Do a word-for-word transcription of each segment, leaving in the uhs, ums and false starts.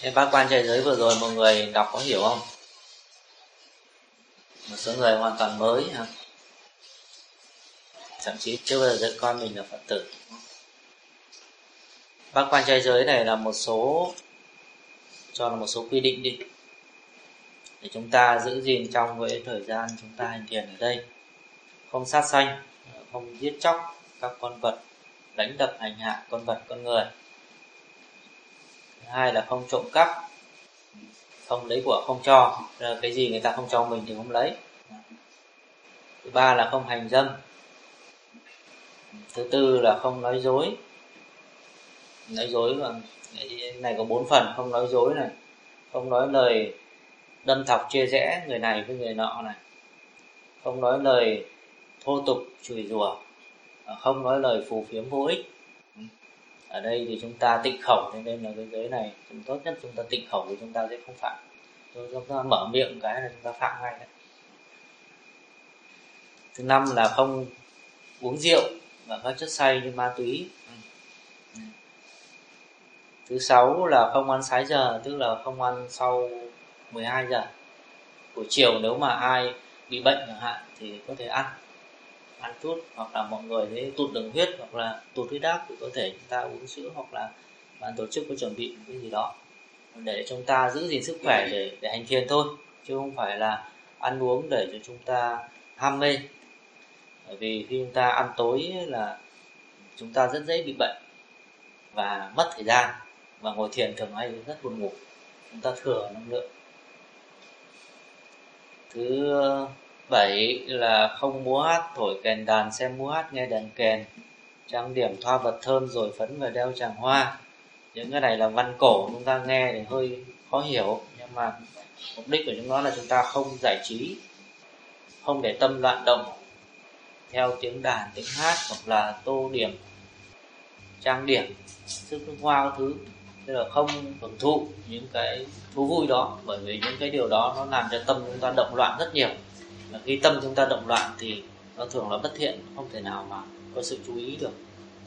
Cái bát quan trai giới vừa rồi mọi người đọc có hiểu không? Một số người hoàn toàn mới ha. Thậm chí chưa bao giờ dạy con mình là Phật tử. Bát quan trai giới này là một số, cho là một số quy định đi, để chúng ta giữ gìn trong cái thời gian chúng ta hành thiền ở đây. Không sát sanh, không giết chóc các con vật, đánh đập hành hạ con vật con người. Thứ hai là không trộm cắp, không lấy của không cho, cái gì người ta không cho mình thì không lấy. Thứ ba là không hành dâm. Thứ tư là không nói dối. Nói dối mà này có bốn phần: không nói dối này, không nói lời đâm thọc chia rẽ người này với người nọ này, không nói lời thô tục chửi rủa, không nói lời phù phiếm vô ích. Ở đây thì chúng ta tịnh khẩu, cho nên là cái giới này chúng tốt nhất chúng ta tịnh khẩu thì chúng ta sẽ không phạm. Chúng ta mở miệng cái là chúng ta phạm ngay đấy. Thứ năm là không uống rượu và các chất say như ma túy. Thứ sáu là không ăn sái giờ, tức là không ăn sau mười hai giờ. Buổi chiều nếu mà ai bị bệnh chẳng hạn thì có thể ăn ăn chút, hoặc là mọi người thấy tụt đường huyết hoặc là tụt huyết áp thì có thể chúng ta uống sữa, hoặc là ban tổ chức có chuẩn bị cái gì đó để chúng ta giữ gìn sức khỏe để để hành thiền thôi, chứ không phải là ăn uống để cho chúng ta ham mê. Bởi vì khi chúng ta ăn tối là chúng ta rất dễ bị bệnh và mất thời gian, và ngồi thiền thường hay rất buồn ngủ, chúng ta thừa năng lượng. Thứ bảy là không múa hát, thổi kèn đàn, xem múa hát, nghe đàn kèn, trang điểm thoa vật thơm rồi phấn và đeo tràng hoa. Những cái này là văn cổ, chúng ta nghe thì hơi khó hiểu, nhưng mà mục đích của chúng nó là chúng ta không giải trí, không để tâm loạn động theo tiếng đàn, tiếng hát, hoặc là tô điểm, trang điểm, sức nước hoa các thứ. Tức là không hưởng thụ những cái thú vui đó, bởi vì những cái điều đó nó làm cho tâm chúng ta động loạn rất nhiều. Và khi tâm chúng ta động loạn thì nó thường là bất thiện, không thể nào mà có sự chú ý được.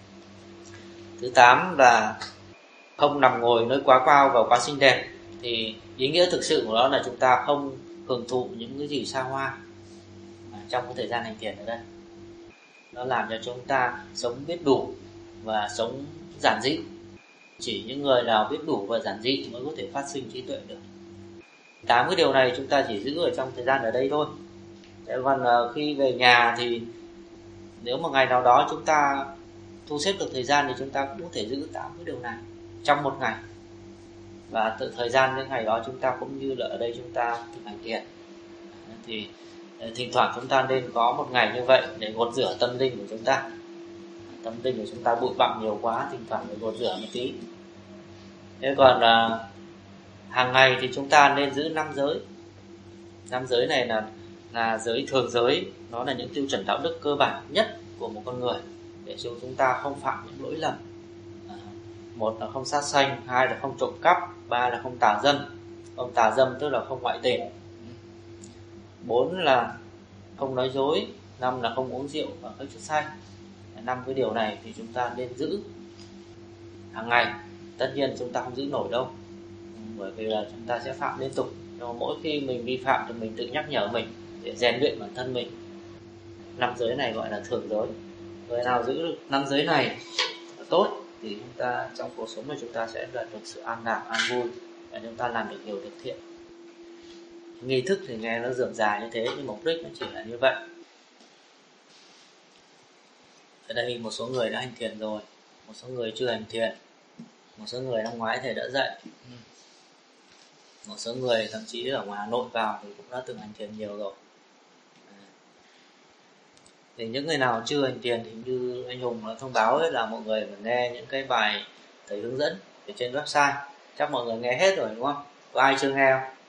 Thứ tám là không nằm ngồi nơi quá cao và quá xinh đẹp. Thì ý nghĩa thực sự của nó là chúng ta không hưởng thụ những cái gì xa hoa trong cái thời gian hành thiền ở đây. Nó làm cho chúng ta sống biết đủ và sống giản dị. Chỉ những người nào biết đủ và giản dị mới có thể phát sinh trí tuệ được. Tám cái điều này chúng ta chỉ giữ ở trong thời gian ở đây thôi. Còn khi về nhà thì nếu một ngày nào đó chúng ta thu xếp được thời gian thì chúng ta cũng có thể giữ tám cái điều này trong một ngày. Và từ thời gian cái ngày đó chúng ta cũng như là ở đây chúng ta thực hành thiền. Thì thỉnh thoảng chúng ta nên có một ngày như vậy để gột rửa tâm linh của chúng ta. Tâm linh của chúng ta bụi bặm nhiều quá, thỉnh thoảng phải gột rửa một tí. Thế còn à, hàng ngày thì chúng ta nên giữ năm giới. Năm giới này là là giới thường giới, nó là những tiêu chuẩn đạo đức cơ bản nhất của một con người để cho chúng ta không phạm những lỗi lầm. À, một là không sát sanh, hai là không trộm cắp, ba là không tà dâm. Không tà dâm tức là không ngoại tình. Bốn là không nói dối, năm là không uống rượu và các chất say. Năm cái điều này thì chúng ta nên giữ hàng ngày. Tất nhiên chúng ta không giữ nổi đâu, bởi vì là chúng ta sẽ phạm liên tục. Nhưng mà mỗi khi mình vi phạm thì mình tự nhắc nhở mình để rèn luyện bản thân mình. Năm giới này gọi là thường giới. Người nào giữ được năm giới này tốt thì chúng ta trong cuộc sống này chúng ta sẽ đạt được sự an lạc, an vui, và chúng ta làm được nhiều việc thiện. Nghi thức thì nghe nó rườm rà như thế, nhưng mục đích nó chỉ là như vậy. Ở đây một số người đã hành thiền rồi, một số người chưa hành thiền, một số người năm ngoái thầy đã dạy, một số người thậm chí ở ngoài Hà Nội vào thì cũng đã từng hành thiền nhiều rồi. Thì những người nào chưa hành thiền thì như anh Hùng đã thông báo ấy, là mọi người phải nghe những cái bài thầy hướng dẫn ở trên website. Chắc mọi người nghe hết rồi đúng không? Có ai chưa nghe không?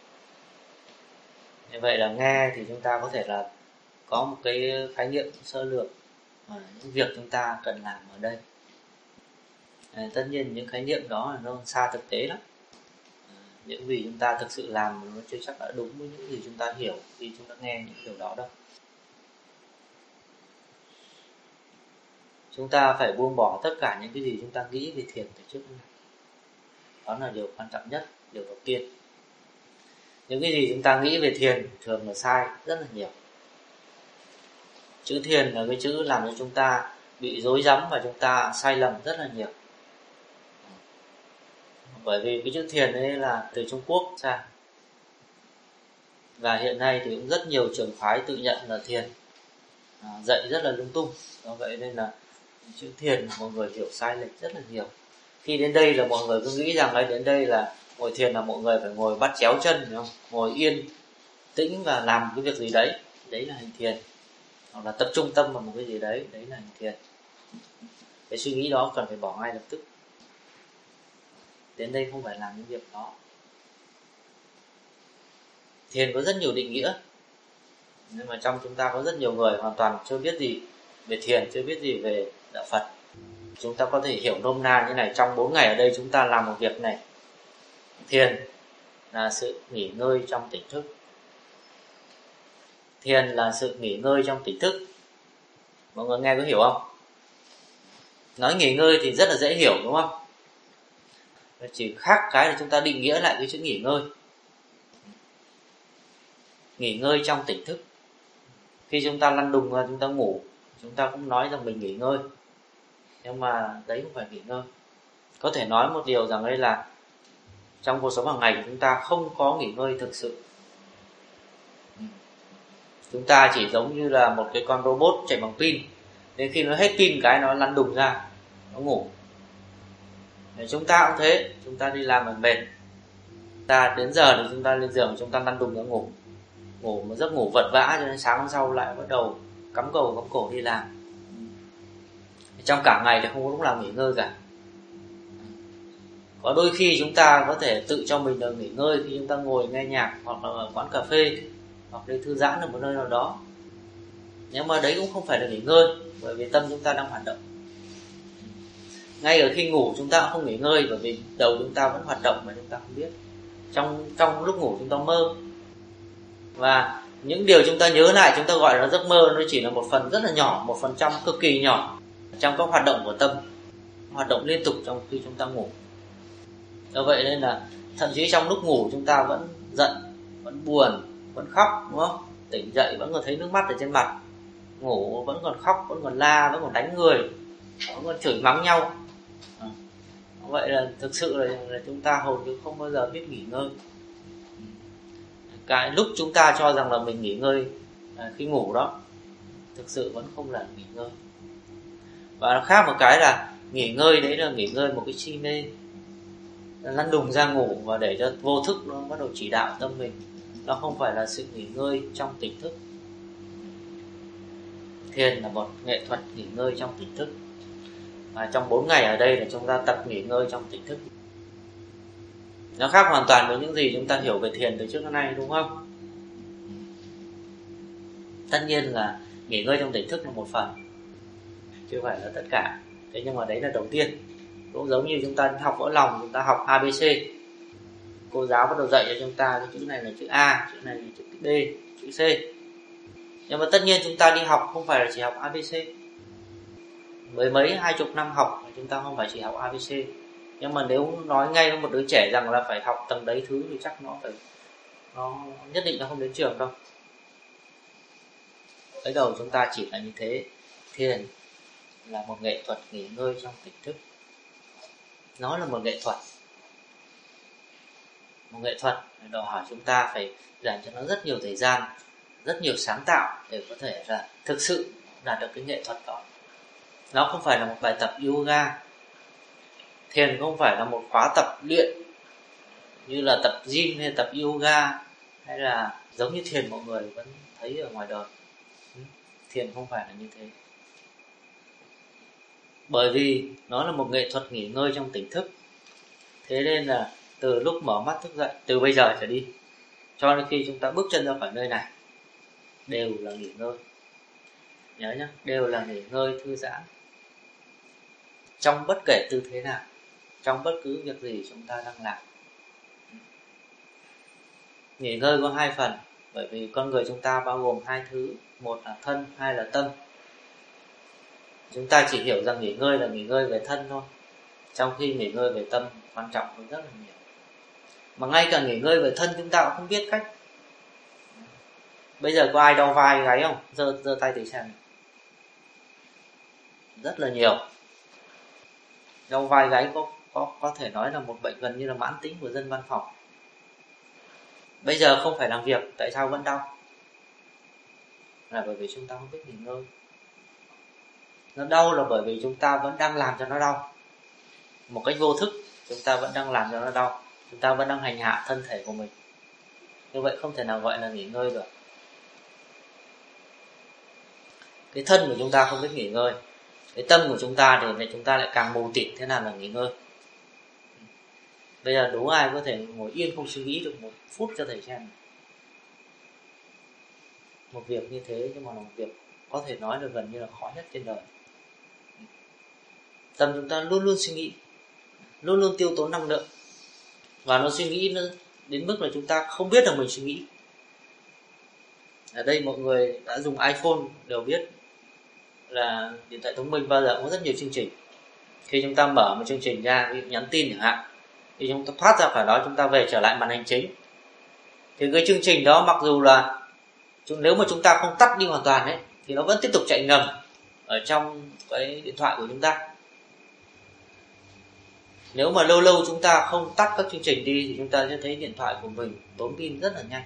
Như vậy là nghe thì chúng ta có thể là có một cái khái niệm sơ lược những việc chúng ta cần làm ở đây. À, tất nhiên những khái niệm đó là nó xa thực tế lắm. À, những gì chúng ta thực sự làm nó chưa chắc đã đúng với những gì chúng ta hiểu khi chúng ta nghe những điều đó đâu. Chúng ta phải buông bỏ tất cả những cái gì chúng ta nghĩ về thiền từ trước này. Đó là điều quan trọng nhất, điều đầu tiên. Những cái gì chúng ta nghĩ về thiền thường là sai rất là nhiều. Chữ thiền là cái chữ làm cho chúng ta bị rối rắm và chúng ta sai lầm rất là nhiều. Bởi vì cái chữ thiền ấy là từ Trung Quốc ra. Và hiện nay thì cũng rất nhiều trường phái tự nhận là thiền, à, dạy rất là lung tung. Do vậy nên là chữ thiền mọi người hiểu sai lệch rất là nhiều. Khi đến đây là mọi người cứ nghĩ rằng ấy đến đây là ngồi thiền là mọi người phải ngồi bắt chéo chân, đúng không? Ngồi yên tĩnh và làm cái việc gì đấy, đấy là hành thiền. Hoặc là tập trung tâm vào một cái gì đấy, đấy là hành thiền. Cái suy nghĩ đó cần phải bỏ ngay lập tức. Đến đây không phải làm những việc đó. Thiền có rất nhiều định nghĩa, nhưng mà trong chúng ta có rất nhiều người hoàn toàn chưa biết gì về thiền, chưa biết gì về đạo Phật. Chúng ta có thể hiểu nôm na như này: trong bốn ngày ở đây chúng ta làm một việc này. Thiền là sự nghỉ ngơi trong tỉnh thức. Thiền là sự nghỉ ngơi trong tỉnh thức. Mọi người nghe có hiểu không? Nói nghỉ ngơi thì rất là dễ hiểu, đúng không? Chỉ khác cái là chúng ta định nghĩa lại cái chữ nghỉ ngơi. Nghỉ ngơi trong tỉnh thức. Khi chúng ta lăn đùng ra chúng ta ngủ, chúng ta cũng nói rằng mình nghỉ ngơi, nhưng mà đấy không phải nghỉ ngơi. Có thể nói một điều rằng đây là trong cuộc sống hàng ngày của chúng ta không có nghỉ ngơi thực sự. Chúng ta chỉ giống như là một cái con robot chạy bằng pin, đến khi nó hết pin cái nó lăn đùng ra, nó ngủ. Để chúng ta cũng thế, chúng ta đi làm mình mệt, ta đến giờ thì chúng ta lên giường, chúng ta lăn đùng ra ngủ. Ngủ một giấc ngủ vật vã cho đến sáng hôm sau lại bắt đầu cắm cầu cắm cổ đi làm. Trong cả ngày thì không có lúc nào nghỉ ngơi cả. Có đôi khi chúng ta có thể tự cho mình được nghỉ ngơi khi chúng ta ngồi nghe nhạc, hoặc là ở quán cà phê, hoặc đi thư giãn ở một nơi nào đó. Nhưng mà đấy cũng không phải là nghỉ ngơi, bởi vì tâm chúng ta đang hoạt động. Ngay ở khi ngủ chúng ta cũng không nghỉ ngơi, bởi vì đầu chúng ta vẫn hoạt động mà chúng ta không biết. Trong, trong lúc ngủ chúng ta mơ, và những điều chúng ta nhớ lại chúng ta gọi là giấc mơ, nó chỉ là một phần rất là nhỏ, một phần trăm cực kỳ nhỏ trong các hoạt động của tâm, hoạt động liên tục trong khi chúng ta ngủ. Do vậy nên là thậm chí trong lúc ngủ chúng ta vẫn giận, vẫn buồn, vẫn khóc, đúng không? Tỉnh dậy vẫn còn thấy nước mắt ở trên mặt, ngủ vẫn còn khóc, vẫn còn la, vẫn còn đánh người, vẫn còn chửi mắng nhau. À, vậy là thực sự là, là chúng ta hầu như không bao giờ biết nghỉ ngơi. Cái lúc chúng ta cho rằng là mình nghỉ ngơi à, khi ngủ đó, thực sự vẫn không là nghỉ ngơi. Và nó khác một cái là nghỉ ngơi đấy là nghỉ ngơi một cái chi mê, lăn đùng ra ngủ và để cho vô thức nó bắt đầu chỉ đạo tâm mình. Nó không phải là sự nghỉ ngơi trong tỉnh thức. Thiền là một nghệ thuật nghỉ ngơi trong tỉnh thức. Và trong bốn ngày ở đây là chúng ta tập nghỉ ngơi trong tỉnh thức. Nó khác hoàn toàn với những gì chúng ta hiểu về thiền từ trước đến nay, đúng không? Tất nhiên là nghỉ ngơi trong tỉnh thức là một phần, chứ không phải là tất cả. Thế nhưng mà đấy là đầu tiên. Cũng giống như chúng ta học vỡ lòng, chúng ta học a bê xê. Cô giáo bắt đầu dạy cho chúng ta cái chữ này là chữ A, chữ này là chữ D, chữ C. Nhưng mà tất nhiên chúng ta đi học không phải là chỉ học a bê xê. Mười mấy, hai chục năm học chúng ta không phải chỉ học a bê xê. Nhưng mà nếu nói ngay với một đứa trẻ rằng là phải học tầng đấy thứ thì chắc nó phải nó nhất định nó không đến trường đâu. Tới đầu chúng ta chỉ là như thế. Thiền là một nghệ thuật nghỉ ngơi trong tỉnh thức. Nó là một nghệ thuật. Một nghệ thuật đòi hỏi chúng ta phải dành cho nó rất nhiều thời gian, rất nhiều sáng tạo để có thể là thực sự đạt được cái nghệ thuật đó. Nó không phải là một bài tập yoga. Thiền không phải là một khóa tập luyện như là tập gym hay tập yoga, hay là giống như thiền mọi người vẫn thấy ở ngoài đời. Thiền không phải là như thế. Bởi vì nó là một nghệ thuật nghỉ ngơi trong tỉnh thức. Thế nên là từ lúc mở mắt thức dậy, từ bây giờ trở đi, cho đến khi chúng ta bước chân ra khỏi nơi này, đều là nghỉ ngơi. Nhớ nhé, đều là nghỉ ngơi thư giãn. Trong bất kể tư thế nào, trong bất cứ việc gì chúng ta đang làm. Nghỉ ngơi có hai phần, bởi vì con người chúng ta bao gồm hai thứ, một là thân, hai là tâm. Chúng ta chỉ hiểu rằng nghỉ ngơi là nghỉ ngơi về thân thôi. trong khi nghỉ ngơi về tâm quan trọng hơn rất là nhiều. Mà ngay cả nghỉ ngơi về thân chúng ta cũng không biết cách. Bây giờ có ai đau vai gáy không? Giơ giơ tay thử xem. Rất là nhiều. Đau vai gáy có có có thể nói là một bệnh gần như là mãn tính của dân văn phòng. Bây giờ không phải làm việc, tại sao vẫn đau? Là bởi vì chúng ta không biết nghỉ ngơi. Nó đau là bởi vì chúng ta vẫn đang làm cho nó đau. Một cách vô thức, chúng ta vẫn đang làm cho nó đau. Chúng ta vẫn đang hành hạ thân thể của mình. Như vậy không thể nào gọi là nghỉ ngơi được. Cái thân của chúng ta không biết nghỉ ngơi. Cái tâm của chúng ta thì chúng ta lại càng mù tịt, thế nào là nghỉ ngơi. Bây giờ đố ai có thể ngồi yên không suy nghĩ được một phút cho thầy xem. Một việc như thế nhưng mà là một việc có thể nói là gần như là khó nhất trên đời. Tâm chúng ta luôn luôn suy nghĩ, luôn luôn tiêu tốn năng lượng. Và nó suy nghĩ nó đến mức là chúng ta không biết là mình suy nghĩ. Ở đây mọi người đã dùng iPhone đều biết là điện thoại thông minh bao giờ cũng có rất nhiều chương trình. Khi chúng ta mở một chương trình ra, ví dụ nhắn tin chẳng hạn, thì chúng ta thoát ra khỏi đó, chúng ta về trở lại màn hình chính. Thì cái chương trình đó mặc dù là nếu mà chúng ta không tắt đi hoàn toàn ấy, thì nó vẫn tiếp tục chạy ngầm ở trong cái điện thoại của chúng ta. Nếu mà lâu lâu chúng ta không tắt các chương trình đi thì chúng ta sẽ thấy điện thoại của mình tốn pin rất là nhanh.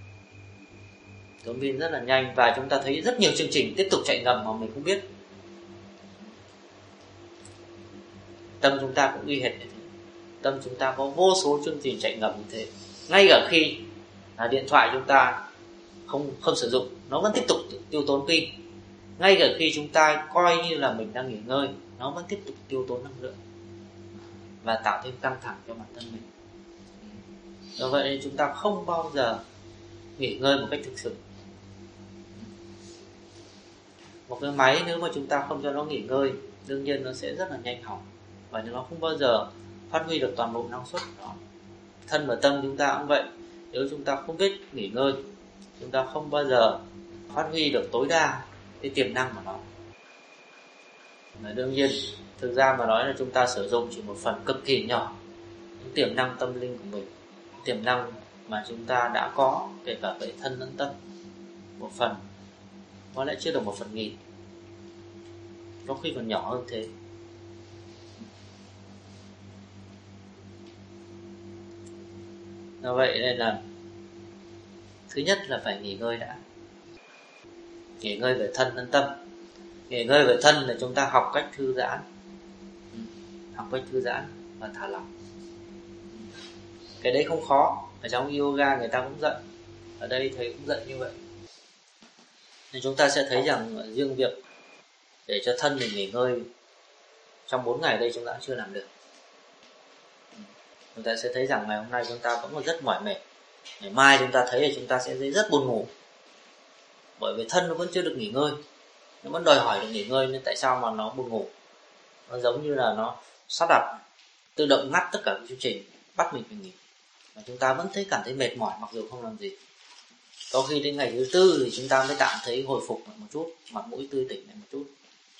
Tốn pin rất là nhanh và chúng ta thấy rất nhiều chương trình tiếp tục chạy ngầm mà mình không biết. Tâm chúng ta cũng y hệt như thế. Tâm chúng ta có vô số chương trình chạy ngầm như thế. Ngay cả khi là điện thoại chúng ta không không sử dụng, nó vẫn tiếp tục tiêu tốn pin. Ngay cả khi chúng ta coi như là mình đang nghỉ ngơi, nó vẫn tiếp tục tiêu tốn năng lượng và tạo thêm căng thẳng cho bản thân mình. Do vậy nên chúng ta không bao giờ nghỉ ngơi một cách thực sự. Một cái máy nếu mà chúng ta không cho nó nghỉ ngơi, đương nhiên nó sẽ rất là nhanh hỏng và nó không bao giờ phát huy được toàn bộ năng suất của nó. Thân và tâm chúng ta cũng vậy. Nếu chúng ta không biết nghỉ ngơi, chúng ta không bao giờ phát huy được tối đa cái tiềm năng của nó. Và đương nhiên, thực ra mà nói là chúng ta sử dụng chỉ một phần cực kỳ nhỏ những tiềm năng tâm linh của mình, tiềm năng mà chúng ta đã có, kể cả về thân lẫn tâm. Một phần, có lẽ chưa được một phần nghìn, có khi còn nhỏ hơn thế. Do vậy nên là thứ nhất là phải nghỉ ngơi đã. Nghỉ ngơi về thân lẫn tâm. Nghỉ ngơi về thân là chúng ta học cách thư giãn, học cách thư giãn và thả lỏng. Cái đấy không khó. Ở trong yoga người ta cũng dạy, ở đây thầy cũng dạy như vậy. Nên chúng ta sẽ thấy rằng riêng việc để cho thân mình nghỉ ngơi trong bốn ngày đây chúng ta cũng chưa làm được. Chúng ta sẽ thấy rằng ngày hôm nay chúng ta vẫn còn rất mỏi mệt. Ngày mai chúng ta thấy là chúng ta sẽ thấy rất buồn ngủ. Bởi vì thân nó vẫn chưa được nghỉ ngơi, nó vẫn đòi hỏi được nghỉ ngơi, nên tại sao mà nó buồn ngủ. Nó giống như là nó sắp đặt tự động ngắt tất cả các chương trình, bắt mình phải nghỉ. Và chúng ta vẫn thấy cảm thấy mệt mỏi mặc dù không làm gì. Có khi đến ngày thứ tư thì chúng ta mới tạm thấy hồi phục lại một chút, mặt mũi tươi tỉnh lại một chút.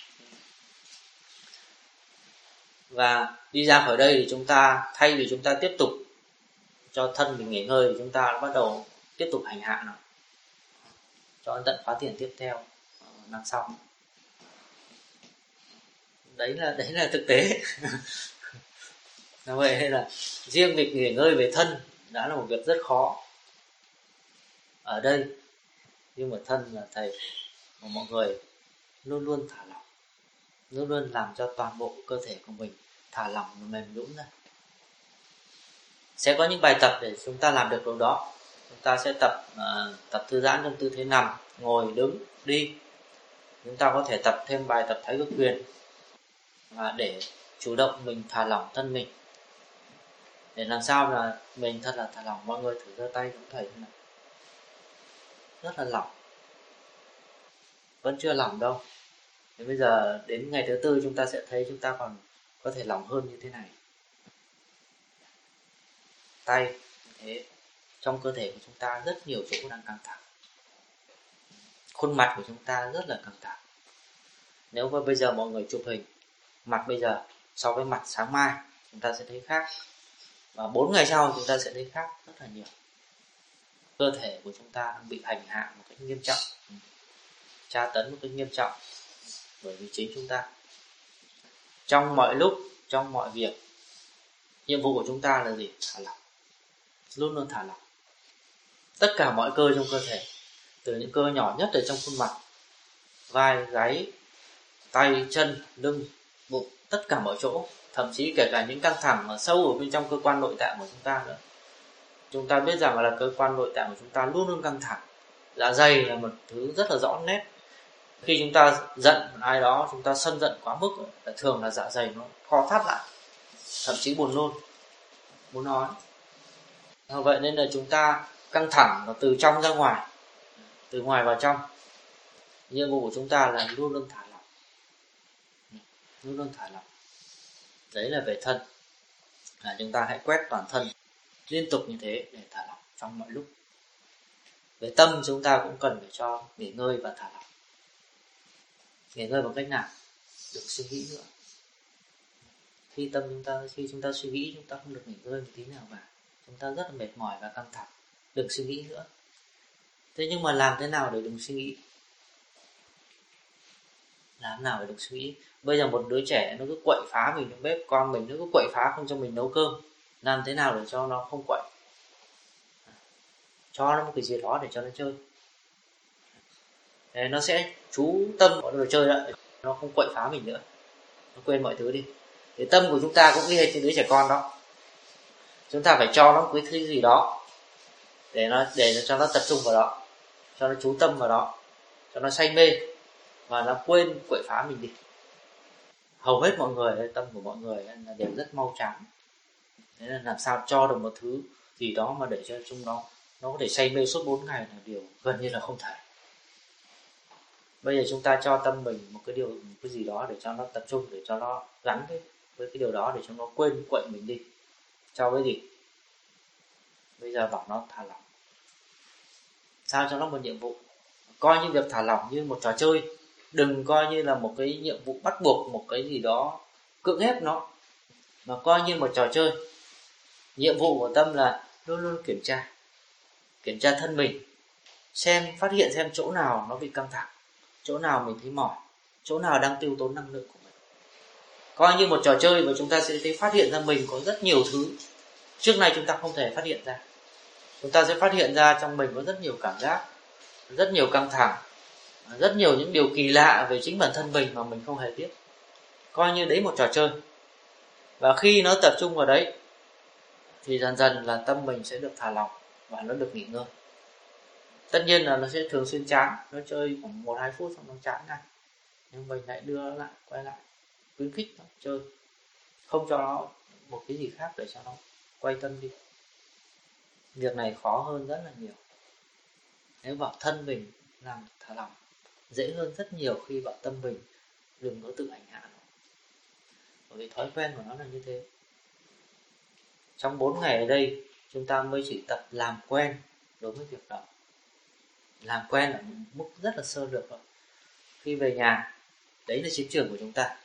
Và đi ra khỏi đây thì chúng ta, thay vì chúng ta tiếp tục cho thân mình nghỉ ngơi, thì chúng ta bắt đầu tiếp tục hành hạ nó cho đến tận khóa tiền tiếp theo năm sau. Đấy là đấy là thực tế. Như vậy nên là riêng việc nghỉ ngơi về thân đã là một việc rất khó. Ở đây nhưng mà thân là thầy của mọi người luôn luôn thả lỏng, luôn luôn làm cho toàn bộ cơ thể của mình thả lỏng và mềm nhũn ra. Sẽ có những bài tập để chúng ta làm được điều đó. Chúng ta sẽ tập uh, tập thư giãn trong tư thế nằm, ngồi, đứng, đi. Chúng ta có thể tập thêm bài tập Thái Cực Quyền và để chủ động mình thả lỏng thân mình, để làm sao là mình thật là thả lỏng. Mọi người thử giơ tay giống thầy thế này, rất là lỏng. Vẫn chưa lỏng đâu. Thế bây giờ đến ngày thứ tư chúng ta sẽ thấy chúng ta còn có thể lỏng hơn như thế này. Tay thế, trong cơ thể của chúng ta rất nhiều chỗ đang căng thẳng. Khuôn mặt của chúng ta rất là căng thẳng. Nếu mà bây giờ mọi người chụp hình mặt bây giờ so với mặt sáng mai chúng ta sẽ thấy khác, và bốn ngày sau chúng ta sẽ thấy khác rất là nhiều. Cơ thể của chúng ta đang bị hành hạ một cách nghiêm trọng, tra tấn một cách nghiêm trọng bởi vì chính chúng ta. Trong mọi lúc, trong mọi việc, nhiệm vụ của chúng ta là gì? Thả lỏng, luôn luôn thả lỏng. Tất cả mọi cơ trong cơ thể, từ những cơ nhỏ nhất ở trong khuôn mặt, vai, gáy, tay, chân, lưng, bụng, tất cả mọi chỗ, thậm chí kể cả những căng thẳng ở sâu ở bên trong cơ quan nội tạng của chúng ta nữa. Chúng ta biết rằng là cơ quan nội tạng của chúng ta luôn luôn căng thẳng. Dạ dày là một thứ rất là rõ nét. Khi chúng ta giận một ai đó, chúng ta sân giận quá mức, là thường là dạ dày nó co thắt lại, thậm chí buồn nôn, muốn nói. Vậy nên là chúng ta căng thẳng là từ trong ra ngoài, từ ngoài vào trong. Nhiệm vụ của chúng ta là luôn luôn thả lỏng, luôn luôn thả lỏng. Đấy là về thân. À, chúng ta hãy quét toàn thân liên tục như thế để thả lỏng trong mọi lúc. Về tâm chúng ta cũng cần phải cho nghỉ ngơi và thả lỏng. Nghỉ ngơi bằng cách nào? Đừng suy nghĩ nữa. Khi tâm chúng ta, khi chúng ta suy nghĩ, chúng ta không được nghỉ ngơi một tí nào cả. Chúng ta rất là mệt mỏi và căng thẳng. Đừng suy nghĩ nữa. Thế nhưng mà làm thế nào để đừng suy nghĩ? Làm nào để đừng suy nghĩ? Bây giờ một đứa trẻ nó cứ quậy phá mình trong bếp, con mình nó cứ quậy phá không cho mình nấu cơm. Làm thế nào để cho nó không quậy? Cho nó một cái gì đó để cho nó chơi. Thế nó sẽ chú tâm vào đồ chơi đó, nó không quậy phá mình nữa, nó quên mọi thứ đi. Thì tâm của chúng ta cũng y hệt như đứa trẻ con đó. Chúng ta phải cho nó một cái thứ gì đó để nó để cho nó tập trung vào đó, cho nó chú tâm vào đó, cho nó say mê và nó quên quậy phá mình đi. Hầu hết mọi người, tâm của mọi người là đều rất mau chán. Thế nên làm sao cho được một thứ gì đó mà để cho chúng nó nó có thể say mê suốt bốn ngày là điều gần như là không thể. Bây giờ chúng ta cho tâm mình một cái điều, một cái gì đó để cho nó tập trung, để cho nó gắn với, với cái điều đó, để cho nó quên quậy mình đi. Cho cái gì? Bây giờ bảo nó thả lỏng. Sao cho nó một nhiệm vụ. Coi như việc thả lỏng như một trò chơi. Đừng coi như là một cái nhiệm vụ bắt buộc, một cái gì đó cưỡng ép nó, mà coi như một trò chơi. Nhiệm vụ của tâm là luôn luôn kiểm tra. Kiểm tra thân mình, xem, phát hiện xem chỗ nào nó bị căng thẳng, chỗ nào mình thấy mỏi, chỗ nào đang tiêu tốn năng lượng của mình. Coi như một trò chơi và chúng ta sẽ thấy phát hiện ra mình có rất nhiều thứ trước nay chúng ta không thể phát hiện ra. Chúng ta sẽ phát hiện ra trong mình có rất nhiều cảm giác, rất nhiều căng thẳng, rất nhiều những điều kỳ lạ về chính bản thân mình mà mình không hề biết. Coi như đấy một trò chơi. Và khi nó tập trung vào đấy thì dần dần là tâm mình sẽ được thả lỏng và nó được nghỉ ngơi. Tất nhiên là nó sẽ thường xuyên chán, nó chơi khoảng một hai phút xong nó chán ngay, nhưng mình lại đưa nó lại, quay lại, khuyến khích nó chơi, không cho nó một cái gì khác để cho nó quay tâm đi. Việc này khó hơn rất là nhiều. Nếu bảo thân mình làm thả lỏng dễ hơn rất nhiều khi bảo tâm mình đừng có tự ảnh hạ nó, bởi vì thói quen của nó là như thế. Trong bốn ngày ở đây chúng ta mới chỉ tập làm quen đối với việc đó. Làm quen ở mức rất là sơ lược rồi. Khi về nhà, đấy là chiến trường của chúng ta.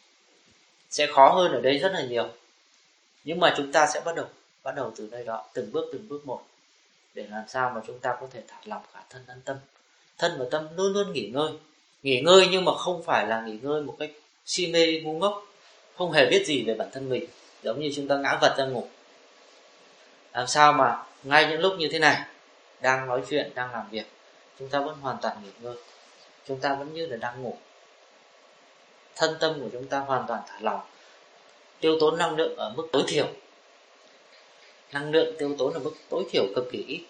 Sẽ khó hơn ở đây rất là nhiều. Nhưng mà chúng ta sẽ bắt đầu Bắt đầu từ đây đó, từng bước từng bước một, để làm sao mà chúng ta có thể thả lỏng cả thân lẫn tâm. Thân và tâm luôn luôn nghỉ ngơi. Nghỉ ngơi nhưng mà không phải là nghỉ ngơi một cách si mê ngu ngốc, không hề biết gì về bản thân mình, giống như chúng ta ngã vật ra ngủ. Làm sao mà ngay những lúc như thế này, đang nói chuyện, đang làm việc, chúng ta vẫn hoàn toàn nghỉ ngơi, chúng ta vẫn như là đang ngủ. Thân tâm của chúng ta hoàn toàn thả lỏng, tiêu tốn năng lượng ở mức tối thiểu. Năng lượng tiêu tốn ở mức tối thiểu cực kỳ ít.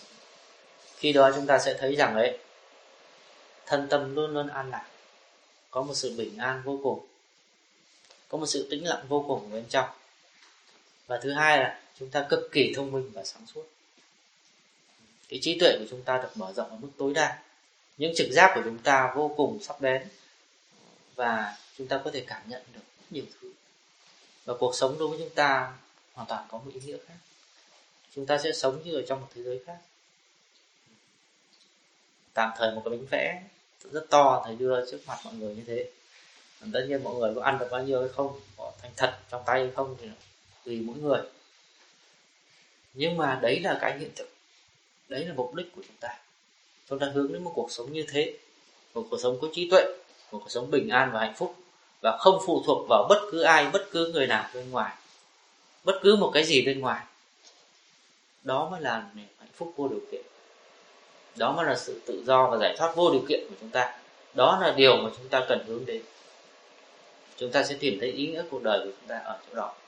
Khi đó chúng ta sẽ thấy rằng ấy, thân tâm luôn luôn an lạc, có một sự bình an vô cùng, có một sự tĩnh lặng vô cùng ở bên trong. Và thứ hai là chúng ta cực kỳ thông minh và sáng suốt. Cái trí tuệ của chúng ta được mở rộng ở mức tối đa. Những trực giác của chúng ta vô cùng sắc bén, và chúng ta có thể cảm nhận được rất nhiều thứ. Và cuộc sống đối với chúng ta hoàn toàn có một ý nghĩa khác. Chúng ta sẽ sống như ở trong một thế giới khác. Tạm thời một cái bánh vẽ rất to thầy đưa trước mặt mọi người như thế. Tất nhiên mọi người có ăn được bao nhiêu hay không, có thành thành thật trong tay hay không thì tùy mỗi người. Nhưng mà đấy là cái hiện thực, đấy là mục đích của chúng ta. Chúng ta hướng đến một cuộc sống như thế, một cuộc sống có trí tuệ, một cuộc sống bình an và hạnh phúc, và không phụ thuộc vào bất cứ ai, bất cứ người nào bên ngoài, bất cứ một cái gì bên ngoài. Đó mới là niềm hạnh phúc vô điều kiện. Đó mới là sự tự do và giải thoát vô điều kiện của chúng ta. Đó là điều mà chúng ta cần hướng đến. Chúng ta sẽ tìm thấy ý nghĩa cuộc đời của chúng ta ở chỗ đó.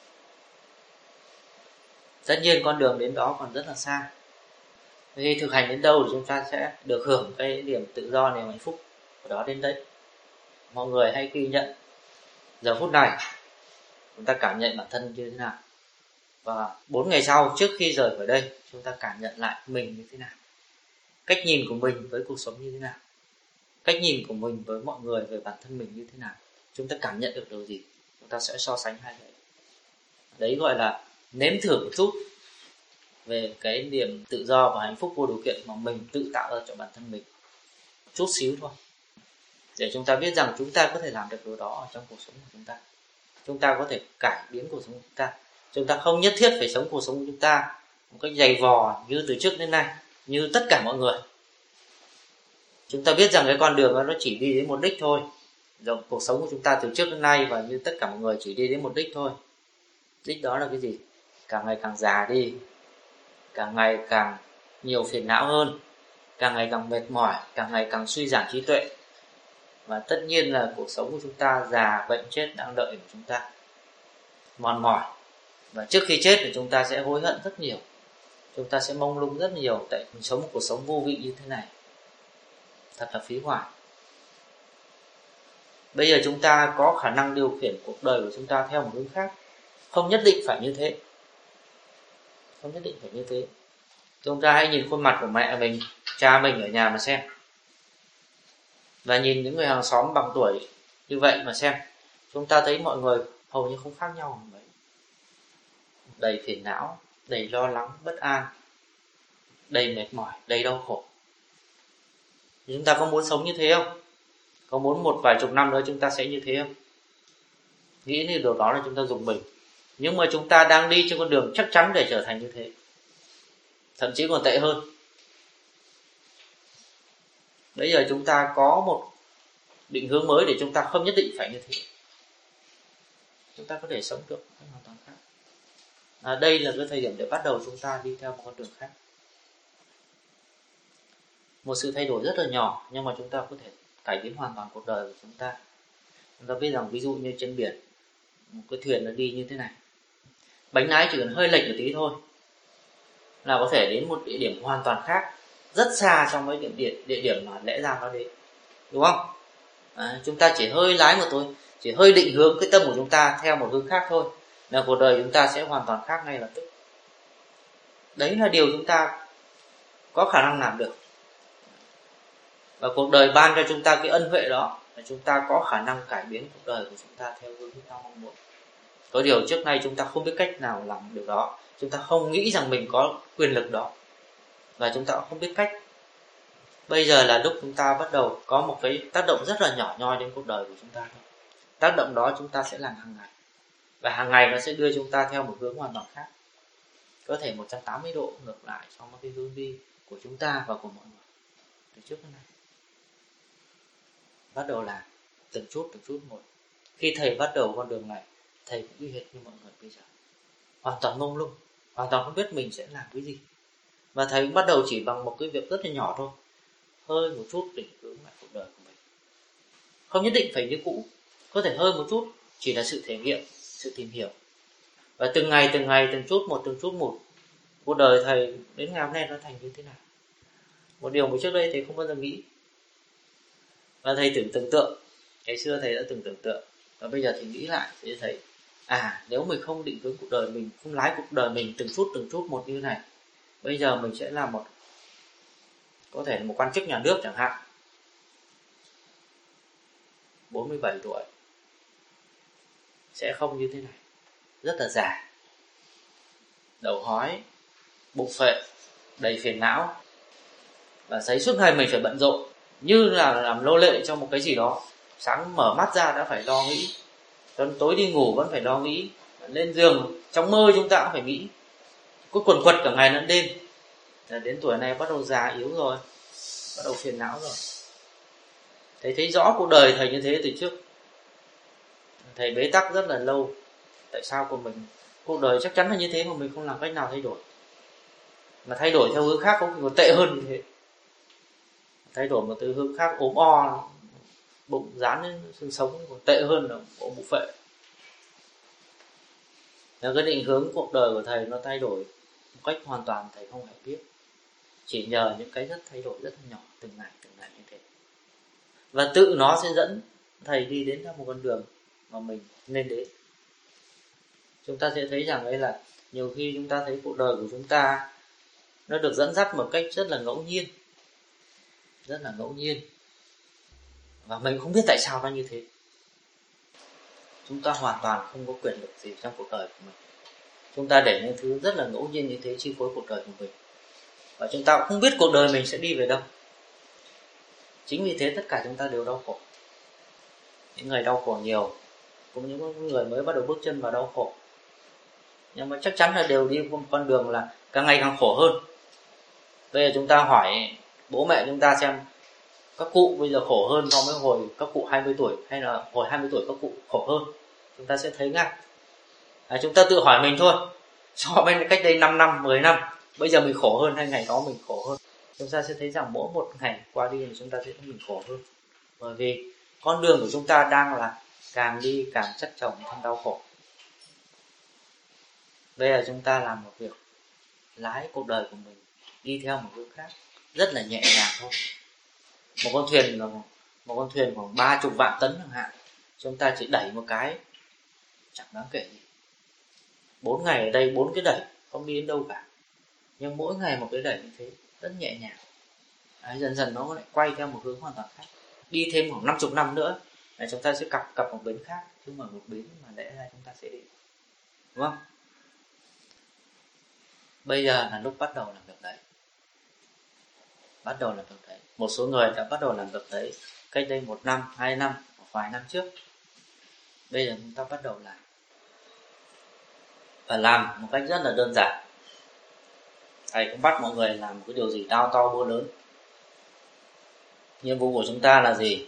Tất nhiên con đường đến đó còn rất là xa. Khi thực hành đến đâu thì chúng ta sẽ được hưởng cái điểm tự do, niềm hạnh phúc của đó đến đấy. Mọi người hãy ghi nhận giờ phút này chúng ta cảm nhận bản thân như thế nào, và bốn ngày sau trước khi rời khỏi đây chúng ta cảm nhận lại mình như thế nào, cách nhìn của mình với cuộc sống như thế nào, cách nhìn của mình với mọi người về bản thân mình như thế nào, chúng ta cảm nhận được điều gì, chúng ta sẽ so sánh hai cái. Đấy gọi là nếm thử một chút về cái niềm tự do và hạnh phúc vô điều kiện mà mình tự tạo ra cho bản thân mình, một chút xíu thôi, để chúng ta biết rằng chúng ta có thể làm được điều đó ở trong cuộc sống của chúng ta. Chúng ta có thể cải biến cuộc sống của chúng ta. Chúng ta không nhất thiết phải sống cuộc sống của chúng ta một cách dày vò như từ trước đến nay, như tất cả mọi người. Chúng ta biết rằng cái con đường đó nó chỉ đi đến một đích thôi. Rồi cuộc sống của chúng ta từ trước đến nay và như tất cả mọi người chỉ đi đến một đích thôi. Đích đó là cái gì? Càng ngày càng già đi, càng ngày càng nhiều phiền não hơn, càng ngày càng mệt mỏi, càng ngày càng suy giảm trí tuệ. Và tất nhiên là cuộc sống của chúng ta già, bệnh, chết đang đợi của chúng ta, mòn mỏi. Và trước khi chết thì chúng ta sẽ hối hận rất nhiều, chúng ta sẽ mông lung rất nhiều, tại mình sống một cuộc sống vô vị như thế này, thật là phí hoài. Bây giờ chúng ta có khả năng điều khiển cuộc đời của chúng ta theo một hướng khác. Không nhất định phải như thế, không nhất định phải như thế. Chúng ta hãy nhìn khuôn mặt của mẹ mình, cha mình ở nhà mà xem, và nhìn những người hàng xóm bằng tuổi như vậy mà xem. Chúng ta thấy mọi người hầu như không khác nhau mấy, đầy phiền não, đầy lo lắng, bất an, đầy mệt mỏi, đầy đau khổ. Chúng ta có muốn sống như thế không? Có muốn một vài chục năm nữa chúng ta sẽ như thế không? Nghĩ đến điều đó là chúng ta dùng mình. Nhưng mà chúng ta đang đi trên con đường chắc chắn để trở thành như thế, thậm chí còn tệ hơn. Bây giờ chúng ta có một định hướng mới để chúng ta không nhất định phải như thế. Chúng ta có thể sống được hoàn toàn khác. À, đây là cái thời điểm để bắt đầu chúng ta đi theo một con đường khác. Một sự thay đổi rất là nhỏ, nhưng mà chúng ta có thể cải biến hoàn toàn cuộc đời của chúng ta. Chúng ta biết rằng ví dụ như trên biển, một cái thuyền nó đi như thế này, bánh lái chỉ cần hơi lệch một tí thôi là có thể đến một địa điểm hoàn toàn khác, rất xa trong cái địa điểm, địa điểm mà lẽ ra nó đến, đúng không? À, chúng ta chỉ hơi lái một thôi, chỉ hơi định hướng cái tâm của chúng ta theo một hướng khác thôi, là cuộc đời chúng ta sẽ hoàn toàn khác ngay lập tức. Đấy là điều chúng ta có khả năng làm được. Và cuộc đời ban cho chúng ta cái ân huệ đó là chúng ta có khả năng cải biến cuộc đời của chúng ta theo hướng chúng ta mong muốn. Có điều trước nay chúng ta không biết cách nào làm được đó. Chúng ta không nghĩ rằng mình có quyền lực đó, và chúng ta cũng không biết cách. Bây giờ là lúc chúng ta bắt đầu có một cái tác động rất là nhỏ nhoi đến cuộc đời của chúng ta thôi. Tác động đó chúng ta sẽ làm hàng ngày, và hàng ngày nó sẽ đưa chúng ta theo một hướng hoàn toàn khác, có thể một trăm tám mươi độ ngược lại so với cái hướng đi của chúng ta và của mọi người từ trước đến nay. Bắt đầu làm từng chút từng chút một. Khi thầy bắt đầu con đường này, thầy cũng y hệt như mọi người bây giờ, hoàn toàn mông lung, hoàn toàn không biết mình sẽ làm cái gì. Và thầy cũng bắt đầu chỉ bằng một cái việc rất là nhỏ thôi, hơi một chút định hướng lại cuộc đời của mình. Không nhất định phải như cũ, có thể hơi một chút, chỉ là sự thể nghiệm, sự tìm hiểu. Và từng ngày từng ngày, từng chút một, từng chút một, cuộc đời thầy đến ngày hôm nay nó thành như thế nào. Một điều mà trước đây thầy không bao giờ nghĩ. Và thầy tưởng tưởng tượng, ngày xưa thầy đã từng tưởng tượng, và bây giờ thầy nghĩ lại thì thầy, à nếu mình không định hướng cuộc đời mình, không lái cuộc đời mình từng chút từng chút một như này, bây giờ mình sẽ là một, có thể là một quan chức nhà nước chẳng hạn, bốn mươi bảy tuổi, sẽ không như thế này, rất là già, đầu hói, bụng phệ, đầy phiền não, và thấy suốt ngày mình phải bận rộn như là làm nô lệ cho một cái gì đó. Sáng mở mắt ra đã phải lo nghĩ Cho đến tối đi ngủ vẫn phải lo nghĩ, lên giường trong mơ chúng ta cũng phải nghĩ, cứ quần quật cả ngày lẫn đêm. Là đến tuổi này bắt đầu già yếu rồi, bắt đầu phiền não rồi. Thầy thấy rõ cuộc đời thầy như thế từ trước. Thầy bế tắc rất là lâu. Tại sao của mình cuộc đời chắc chắn là như thế mà mình không làm cách nào thay đổi, mà thay đổi theo hướng khác có khi còn tệ hơn như thế. Thay đổi một từ hướng khác ốm o, bụng dán lên xương sống còn tệ hơn là bộ bụng phệ. Nếu cái định hướng cuộc đời của thầy nó thay đổi một cách hoàn toàn thầy không hề biết, chỉ nhờ những cái rất thay đổi rất nhỏ từng ngày từng ngày như thế, và tự nó sẽ dẫn thầy đi đến theo một con đường mà mình nên đến. Chúng ta sẽ thấy rằng ấy là nhiều khi chúng ta thấy cuộc đời của chúng ta nó được dẫn dắt một cách rất là ngẫu nhiên, rất là ngẫu nhiên, và mình không biết tại sao nó như thế. Chúng ta hoàn toàn không có quyền lực gì trong cuộc đời của mình. Chúng ta để những thứ rất là ngẫu nhiên như thế chi phối cuộc đời của mình, và chúng ta cũng không biết cuộc đời mình sẽ đi về đâu. Chính vì thế tất cả chúng ta đều đau khổ. Những người đau khổ nhiều, cũng những người mới bắt đầu bước chân vào đau khổ, nhưng mà chắc chắn là đều đi một con đường là càng ngày càng khổ hơn. Bây giờ chúng ta hỏi bố mẹ chúng ta xem các cụ bây giờ khổ hơn so với hồi các cụ hai mươi tuổi, hay là hồi hai mươi tuổi các cụ khổ hơn, chúng ta sẽ thấy ngay. À, chúng ta tự hỏi mình thôi, so với cách đây năm năm, mười năm, bây giờ mình khổ hơn hay ngày đó mình khổ hơn? Chúng ta sẽ thấy rằng mỗi một ngày qua đi thì chúng ta sẽ thấy mình khổ hơn, bởi vì con đường của chúng ta đang là càng đi càng chất chồng thêm đau khổ. Bây giờ chúng ta làm một việc, lái cuộc đời của mình đi theo một hướng khác, rất là nhẹ nhàng thôi. Một con thuyền một con thuyền khoảng ba chục vạn tấn chẳng hạn, chúng ta chỉ đẩy một cái chẳng đáng kể gì. Bốn ngày ở đây bốn cái đẩy không đi đến đâu cả, nhưng mỗi ngày một cái đẩy như thế rất nhẹ nhàng. Đấy, dần dần nó lại quay theo một hướng hoàn toàn khác. Đi thêm khoảng năm chục năm nữa là chúng ta sẽ cập cập một bến khác, chứ mà một bến mà lẽ ra chúng ta sẽ đi, đúng không? Bây giờ là lúc bắt đầu làm việc đấy. Bắt đầu làm việc đấy. Một số người đã bắt đầu làm việc đấy cách đây một năm, hai năm, một vài năm trước. Bây giờ chúng ta bắt đầu làm. Và làm một cách rất là đơn giản. Thầy cũng bắt mọi người làm một cái điều gì đao to búa lớn. Nhiệm vụ của chúng ta là gì?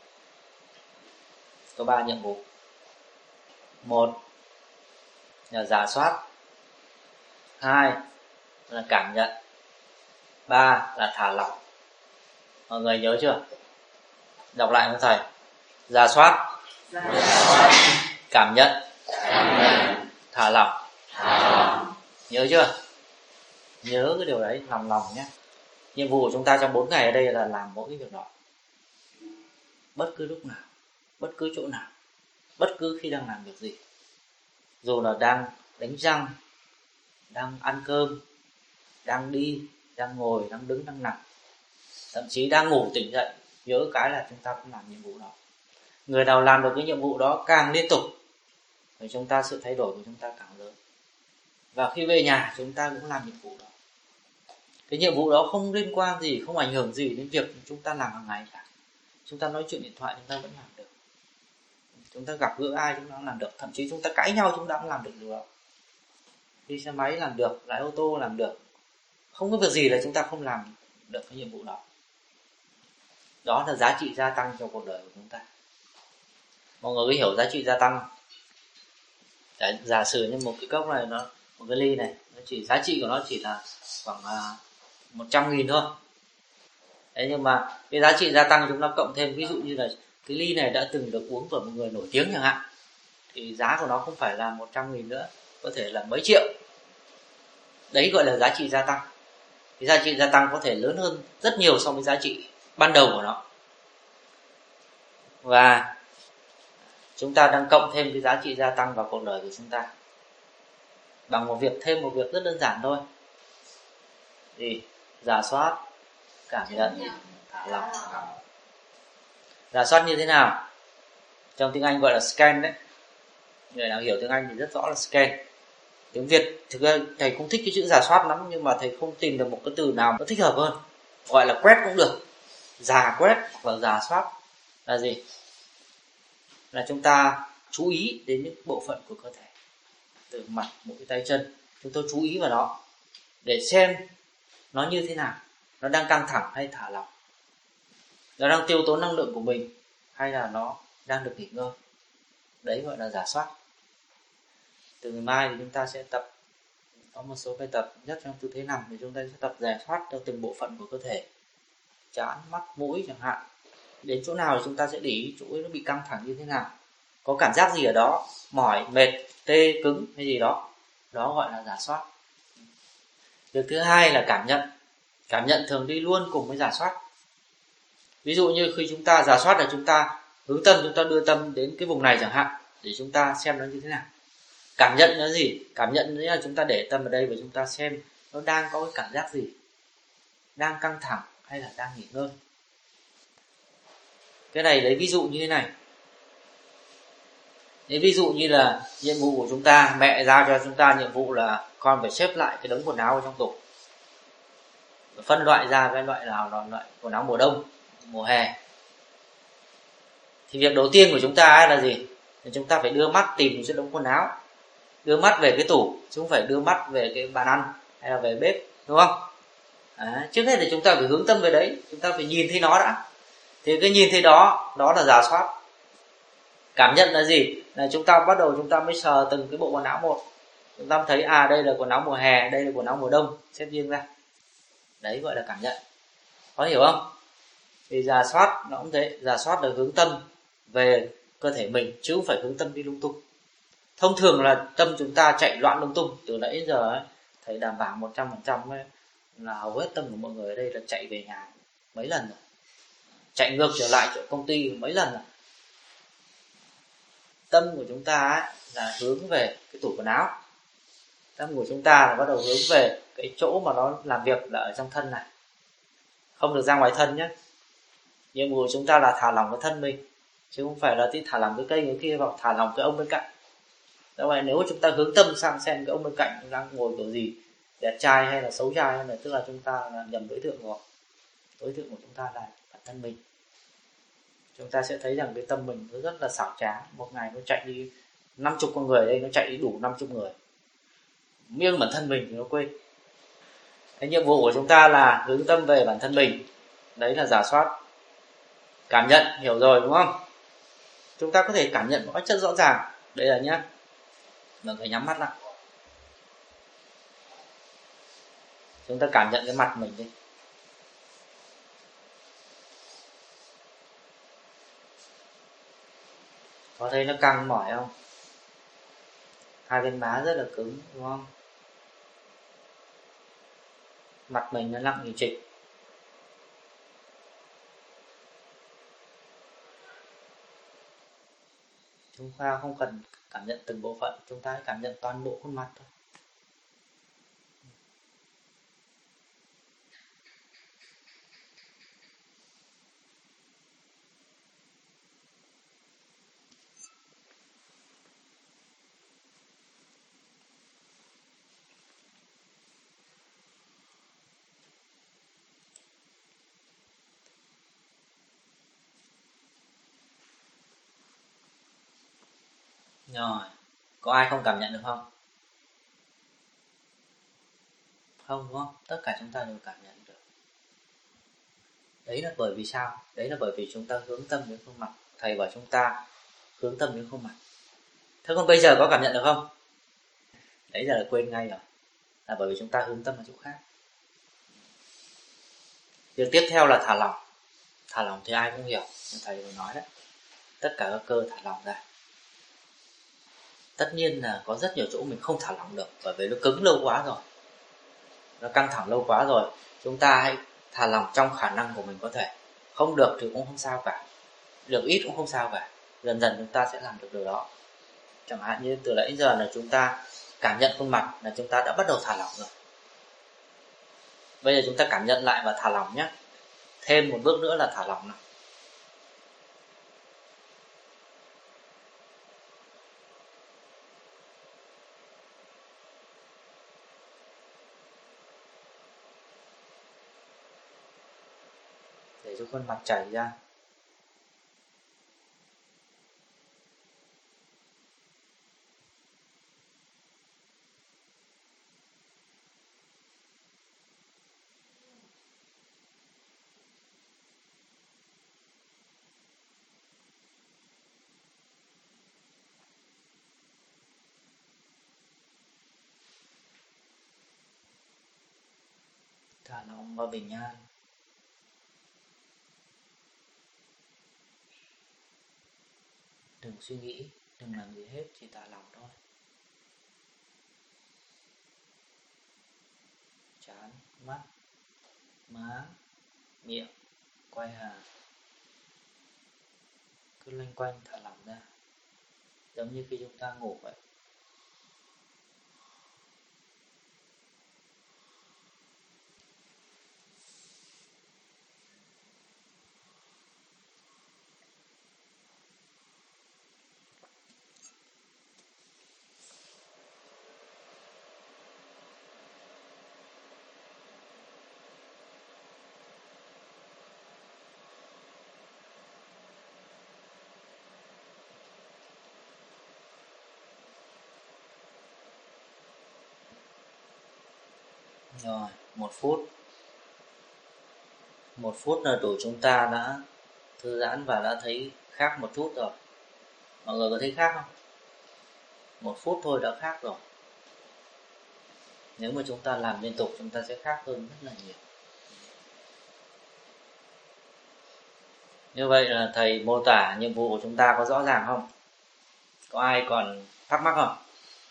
Có ba nhiệm vụ. Một là rà soát, hai là cảm nhận, ba là thả lỏng. Mọi người nhớ chưa? Đọc lại với thầy. Rà soát, cảm nhận, thả lỏng. Nhớ chưa? Nhớ cái điều đấy lòng lòng nhé. Nhiệm vụ của chúng ta trong bốn ngày ở đây là làm mỗi cái việc đó, bất cứ lúc nào, bất cứ chỗ nào, bất cứ khi đang làm việc gì. Dù là đang đánh răng, đang ăn cơm, đang đi, đang ngồi, đang đứng, đang nằm, thậm chí đang ngủ tỉnh dậy, nhớ cái là chúng ta cũng làm nhiệm vụ đó. Người nào làm được cái nhiệm vụ đó càng liên tục thì chúng ta sự thay đổi của chúng ta càng lớn. Và khi về nhà chúng ta cũng làm nhiệm vụ đó. Cái nhiệm vụ đó không liên quan gì, không ảnh hưởng gì đến việc chúng ta làm hàng ngày cả. Chúng ta nói chuyện điện thoại chúng ta vẫn làm được. Chúng ta gặp gỡ ai chúng ta cũng làm được. Thậm chí chúng ta cãi nhau chúng ta cũng làm được điều đó. Đi xe máy làm được, lái ô tô làm được. Không có việc gì là chúng ta không làm được cái nhiệm vụ đó. Đó là giá trị gia tăng cho cuộc đời của chúng ta. Mọi người có hiểu giá trị gia tăng không? Để giả sử như một cái cốc này, nó một cái ly này, nó chỉ giá trị của nó chỉ là khoảng một trăm nghìn thôi. Thế nhưng mà cái giá trị gia tăng chúng ta cộng thêm, ví dụ như là cái ly này đã từng được uống bởi một người nổi tiếng chẳng hạn, thì giá của nó không phải là một trăm nghìn nữa, có thể là mấy triệu. Đấy gọi là giá trị gia tăng. Cái giá trị gia tăng có thể lớn hơn rất nhiều so với giá trị ban đầu của nó. Và chúng ta đang cộng thêm cái giá trị gia tăng vào cuộc đời của chúng ta bằng một việc, thêm một việc rất đơn giản thôi. Thì rà soát, cảm nhận, thả lỏng. Rà soát như thế nào? Trong tiếng Anh gọi là scan đấy. Người nào hiểu tiếng Anh thì rất rõ là scan. Tiếng Việt thực ra thầy không thích cái chữ rà soát lắm, nhưng mà thầy không tìm được một cái từ nào nó thích hợp hơn. Gọi là quét cũng được, rà quét hoặc là rà soát là gì? Là chúng ta chú ý đến những bộ phận của cơ thể, từ mặt, mũi, tay, chân. Chúng tôi chú ý vào nó để xem nó như thế nào, nó đang căng thẳng hay thả lỏng, nó đang tiêu tốn năng lượng của mình hay là nó đang được nghỉ ngơi. Đấy gọi là rà soát. Từ ngày mai thì chúng ta sẽ tập, có một số bài tập nhất trong tư thế nằm thì chúng ta sẽ tập rà soát theo từng bộ phận của cơ thể, trán, mắt, mũi chẳng hạn. Đến chỗ nào thì chúng ta sẽ để ý chỗ ấy nó bị căng thẳng như thế nào, có cảm giác gì ở đó, mỏi, mệt, tê, cứng hay gì đó. Đó gọi là rà soát. Việc thứ hai là cảm nhận. Cảm nhận thường đi luôn cùng với rà soát. Ví dụ như khi chúng ta rà soát là chúng ta hướng tâm, chúng ta đưa tâm đến cái vùng này chẳng hạn, để chúng ta xem nó như thế nào. Cảm nhận là gì? Cảm nhận là chúng ta để tâm ở đây và chúng ta xem nó đang có cái cảm giác gì, đang căng thẳng hay là đang nghỉ ngơi. Cái này lấy ví dụ như thế này. Lấy ví dụ như là nhiệm vụ của chúng ta, mẹ giao cho chúng ta nhiệm vụ là con phải xếp lại cái đống quần áo ở trong tủ, phân loại ra cái loại nào là loại quần áo mùa đông, mùa hè. Thì việc đầu tiên của chúng ta là gì? Thì chúng ta phải đưa mắt tìm chiếc đống quần áo, đưa mắt về cái tủ, chứ không phải đưa mắt về cái bàn ăn hay là về bếp, đúng không? À, trước hết thì chúng ta phải hướng tâm về đấy, chúng ta phải nhìn thấy nó đã. Thì cái nhìn thấy đó, đó là rà soát. Cảm nhận là gì? Là chúng ta bắt đầu chúng ta mới sờ từng cái bộ quần áo một. Chúng ta thấy à đây là quần áo mùa hè, đây là quần áo mùa đông, xếp riêng ra. Đấy gọi là cảm nhận. Có hiểu không? Thì rà soát nó cũng thế, rà soát là hướng tâm về cơ thể mình chứ không phải hướng tâm đi lung tung. Thông thường là tâm chúng ta chạy loạn lung tung. Từ nãy giờ ấy, thầy đảm bảo một trăm phần trăm là hầu hết tâm của mọi người ở đây là chạy về nhà mấy lần rồi, chạy ngược trở lại chỗ công ty mấy lần rồi. Tâm của chúng ta ấy, là hướng về cái tủ quần áo. Tâm của chúng ta là bắt đầu hướng về cái chỗ mà nó làm việc là ở trong thân này, không được ra ngoài thân nhé. Nhiệm vụ của chúng ta là thả lỏng cái thân mình, chứ không phải là đi thả lỏng cái cây người kia hoặc thả lỏng cái ông bên cạnh. Do vậy nếu chúng ta hướng tâm sang xem cái ông bên cạnh đang ngồi kiểu gì, đẹp trai hay là xấu trai, hay là tức là chúng ta là nhầm đối tượng rồi. Đối tượng của chúng ta là bản thân mình. Chúng ta sẽ thấy rằng cái tâm mình nó rất là xảo trá. Một ngày nó chạy đi năm chục con người đây, nó chạy đi đủ năm chục người. Miêng bản thân mình thì nó quên. Cái nhiệm vụ của chúng ta là hướng tâm về bản thân mình. Đấy là rà soát. Cảm nhận, hiểu rồi đúng không? Chúng ta có thể cảm nhận một cách rất rõ ràng. Đây là nhá, mọi người nhắm mắt lại. Chúng ta cảm nhận cái mặt mình đi. Có thấy nó căng mỏi không? Hai bên má rất là cứng đúng không? Mặt mình nó nặng thì trịch. Chúng ta không cần cảm nhận từng bộ phận, chúng ta hãy cảm nhận toàn bộ khuôn mặt thôi. Rồi, có ai không cảm nhận được không? Không đúng không? Tất cả chúng ta đều cảm nhận được. Đấy là bởi vì sao? Đấy là bởi vì chúng ta hướng tâm đến khuôn mặt. Thầy bảo chúng ta hướng tâm đến khuôn mặt. Thế còn bây giờ có cảm nhận được không? Đấy giờ là quên ngay rồi. Là bởi vì chúng ta hướng tâm ở chỗ khác. Việc tiếp theo là thả lỏng. Thả lỏng thì ai cũng hiểu, thầy vừa nói đấy. Tất cả các cơ thả lỏng ra. Tất nhiên là có rất nhiều chỗ mình không thả lỏng được, bởi vì nó cứng lâu quá rồi, nó căng thẳng lâu quá rồi. Chúng ta hãy thả lỏng trong khả năng của mình có thể. Không được thì cũng không sao cả, được ít cũng không sao cả. Dần dần chúng ta sẽ làm được điều đó. Chẳng hạn như từ nãy giờ là chúng ta cảm nhận khuôn mặt là chúng ta đã bắt đầu thả lỏng rồi. Bây giờ chúng ta cảm nhận lại và thả lỏng nhé. Thêm một bước nữa là thả lỏng nào. Để cho khuôn mặt chảy ra. thả lỏng và bình an. Đừng suy nghĩ, đừng làm gì hết, chỉ thả lỏng thôi. Trán, mắt, má, miệng, quay hàm cứ loanh quanh thả lỏng ra, giống như khi chúng ta ngủ vậy. Rồi, một phút. Một phút là đủ, chúng ta đã thư giãn và đã thấy khác một chút rồi. Mọi người có thấy khác không? Một phút thôi đã khác rồi. Nếu mà chúng ta làm liên tục chúng ta sẽ khác hơn rất là nhiều. Như vậy là thầy mô tả nhiệm vụ của chúng ta có rõ ràng không? Có ai còn thắc mắc không?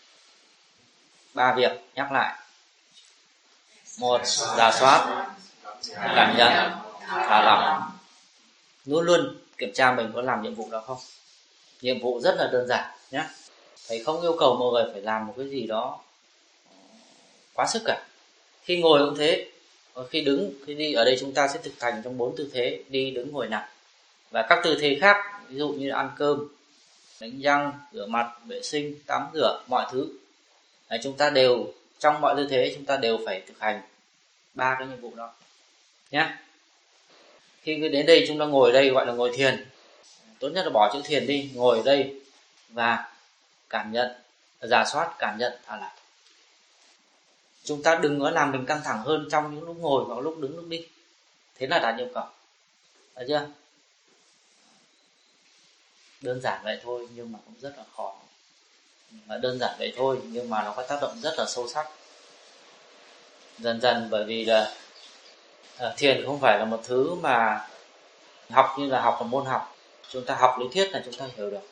Ba việc nhắc lại. Một, rà soát, cảm nhận, thả lỏng. Luôn luôn kiểm tra mình có làm nhiệm vụ đó không. Nhiệm vụ rất là đơn giản nhé. Thầy không yêu cầu mọi người phải làm một cái gì đó quá sức cả. Khi ngồi cũng thế, khi đứng, khi đi, ở đây chúng ta sẽ thực hành trong bốn tư thế: đi, đứng, ngồi, nằm. Và các tư thế khác, ví dụ như ăn cơm, đánh răng, rửa mặt, vệ sinh, tắm rửa, mọi thứ. Đấy, chúng ta đều, trong mọi tư thế chúng ta đều phải thực hành ba cái nhiệm vụ đó nhé. Khi đến đây chúng ta ngồi đây gọi là ngồi thiền. Tốt nhất là bỏ chữ thiền đi, ngồi ở đây và cảm nhận, rà soát, cảm nhận, thả lỏng. Chúng ta đừng có làm mình căng thẳng hơn trong những lúc ngồi hoặc lúc đứng lúc đi. Thế là đạt yêu cầu. Được chưa? Đơn giản vậy thôi nhưng mà cũng rất là khó. Và đơn giản vậy thôi nhưng mà nó có tác động rất là sâu sắc. Dần dần, bởi vì là à, thiền không phải là một thứ mà học như là học một môn học. Chúng ta học lý thuyết là chúng ta hiểu được.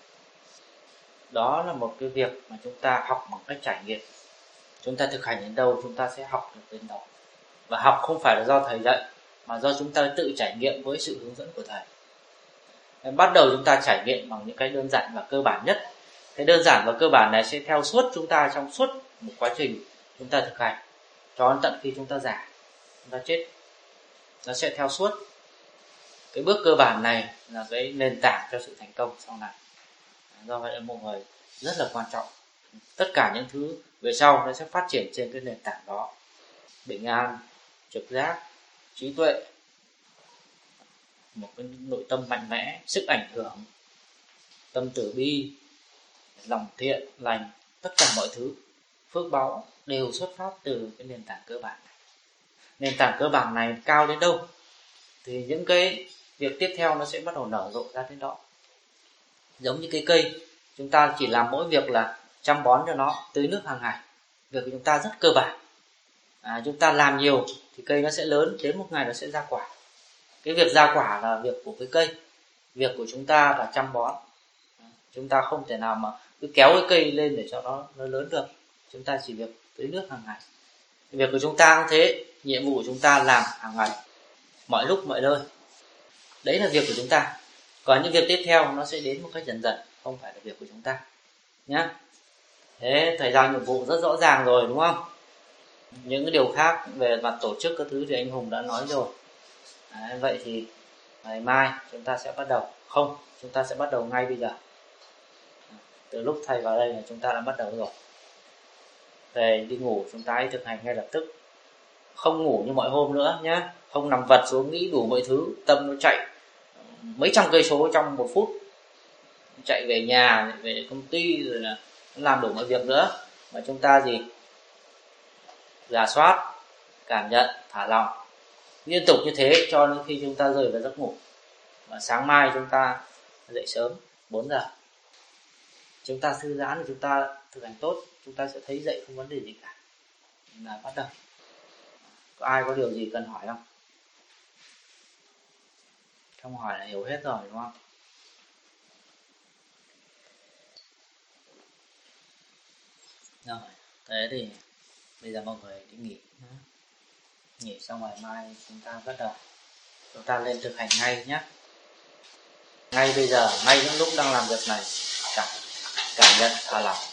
Đó là một cái việc mà chúng ta học bằng cách trải nghiệm. Chúng ta thực hành đến đâu chúng ta sẽ học được đến đó. Và học không phải là do thầy dạy mà do chúng ta tự trải nghiệm với sự hướng dẫn của thầy. Bắt đầu chúng ta trải nghiệm bằng những cái đơn giản và cơ bản nhất. Cái đơn giản và cơ bản này sẽ theo suốt chúng ta trong suốt một quá trình chúng ta thực hành cho đến tận khi chúng ta già, chúng ta chết. Nó sẽ theo suốt. Cái bước cơ bản này là cái nền tảng cho sự thành công sau này. Do vậy là một người rất là quan trọng. Tất cả những thứ về sau nó sẽ phát triển trên cái nền tảng đó. Bình an, trực giác, trí tuệ, một cái nội tâm mạnh mẽ, sức ảnh hưởng, tâm từ bi, lòng thiện, lành, tất cả mọi thứ, phước báu đều xuất phát từ cái nền tảng cơ bản này. Nền tảng cơ bản này cao đến đâu thì những cái việc tiếp theo nó sẽ bắt đầu nở rộ ra đến đó. Giống như cái cây, chúng ta chỉ làm mỗi việc là chăm bón cho nó, tưới nước hàng ngày. Việc của chúng ta rất cơ bản. À, chúng ta làm nhiều thì cây nó sẽ lớn, đến một ngày nó sẽ ra quả. Cái việc ra quả là việc của cái cây. Việc của chúng ta là chăm bón. Chúng ta không thể nào mà cứ kéo cái cây lên để cho nó, nó lớn được. Chúng ta chỉ việc tưới nước hàng ngày. Việc của chúng ta cũng thế, nhiệm vụ của chúng ta làm hàng ngày, mọi lúc mọi nơi. Đấy là việc của chúng ta. Còn những việc tiếp theo nó sẽ đến một cách dần dần, không phải là việc của chúng ta nhé. Thế thời gian nhiệm vụ rất rõ ràng rồi đúng không? Những cái điều khác về mặt tổ chức các thứ thì anh Hùng đã nói rồi. Đấy, vậy thì ngày mai chúng ta sẽ bắt đầu. Không, chúng ta sẽ bắt đầu ngay bây giờ. Từ lúc thầy vào đây là chúng ta đã bắt đầu rồi. Về đi ngủ chúng ta hãy thực hành ngay lập tức. Không ngủ như mọi hôm nữa nhé. Không nằm vật xuống nghĩ đủ mọi thứ. Tâm nó chạy mấy trăm cây số trong một phút. Chạy về nhà, về công ty rồi là làm đủ mọi việc nữa. Mà chúng ta gì? Rà soát, cảm nhận, thả lỏng. Liên tục như thế cho đến khi chúng ta rơi vào giấc ngủ. Và sáng mai chúng ta dậy sớm bốn giờ. Chúng ta thư giãn, chúng ta thực hành tốt, chúng ta sẽ thấy dậy không vấn đề gì cả. Là bắt đầu. Có ai có điều gì cần hỏi không? Không hỏi là hiểu hết rồi đúng không? Rồi, thế thì bây giờ mọi người đi nghỉ. Nghỉ xong ngày mai chúng ta bắt đầu. Chúng ta lên thực hành ngay nhé. Ngay bây giờ, ngay những lúc đang làm việc này, cảm, cảm nhận thả lỏng.